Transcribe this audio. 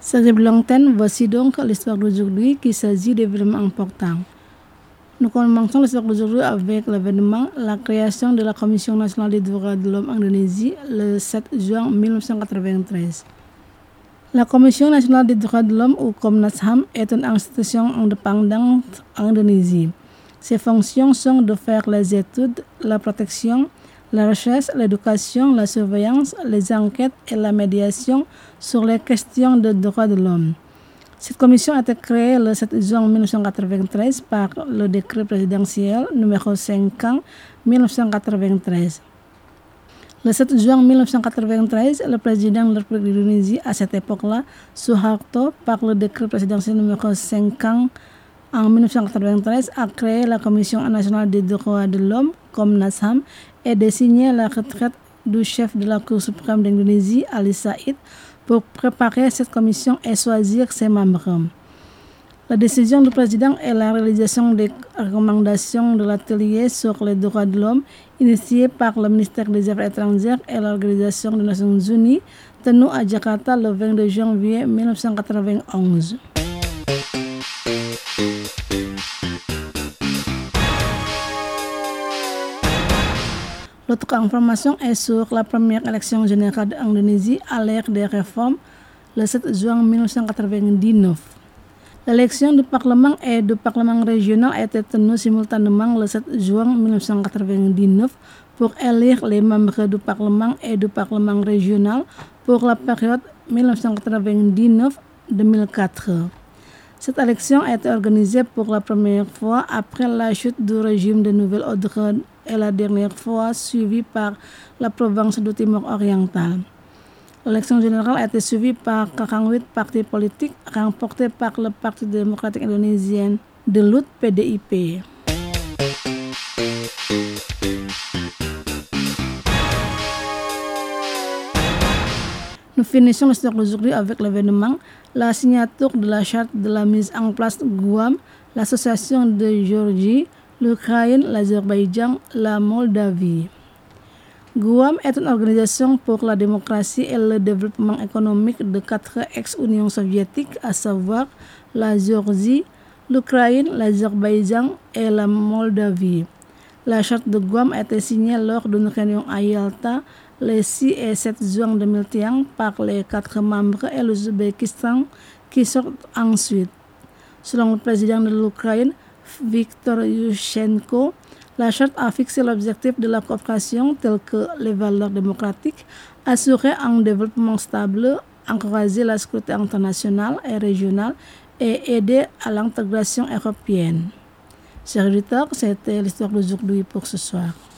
Salut Blanten, voici donc l'histoire d'aujourd'hui qui s'agit d'événements importants. Nous commençons l'histoire d'aujourd'hui avec l'événement la création de la Commission nationale des droits de l'homme en Indonésie le 7 juin 1993. La Commission nationale des droits de l'homme ou Komnas HAM est une institution indépendante en Indonésie. Ses fonctions sont de faire les études, la protection, la recherche, l'éducation, la surveillance, les enquêtes et la médiation sur les questions de droits de l'homme. Cette commission a été créée le 7 juin 1993 par le décret présidentiel numéro 5/1993. Le 7 juin 1993, le président de la République d'Indonésie à cette époque-là, Suharto, par le décret présidentiel numéro 5 en 1993, a créé la Commission nationale des droits de l'homme, Komnas HAM, et désigné la retraite du chef de la Cour suprême d'Indonésie, Ali Said, pour préparer cette commission et choisir ses membres. La décision du président est la réalisation des recommandations de l'atelier sur les droits de l'homme initié par le ministère des Affaires étrangères et l'Organisation des Nations Unies, tenu à Jakarta le 22 janvier 1991. L'autre information est sur la première élection générale d'Indonésie à l'ère des réformes, le 7 juin 1999. L'élection du Parlement et du Parlement régional a été tenue simultanément le 7 juin 1999 pour élire les membres du Parlement et du Parlement régional pour la période 1999-2004. Cette élection a été organisée pour la première fois après la chute du régime de nouvel ordre et la dernière fois suivie par la province du Timor oriental. L'élection générale a été suivie par 48 partis politiques remportés par le Parti démocratique indonésien de lutte PDIP. Nous finissons l'histoire d'aujourd'hui avec l'événement la signature de la charte de la mise en place de Guam, l'association de Géorgie, l'Ukraine, l'Azerbaïdjan, la Moldavie. Guam est une organisation pour la démocratie et le développement économique de 4 ex-unions soviétiques, à savoir la Géorgie, l'Ukraine, l'Azerbaïdjan et la Moldavie. La charte de Guam a été signée lors d'une réunion à Yalta les 6 et 7 juin 2001 par les 4 membres et l'Ouzbékistan qui sortent ensuite. Selon le président de l'Ukraine, Viktor Yushchenko, la charte a fixé l'objectif de la coopération tel que les valeurs démocratiques, assurer un développement stable, encourager la sécurité internationale et régionale et aider à l'intégration européenne. Chers auditeurs, c'était l'histoire d'aujourd'hui pour ce soir.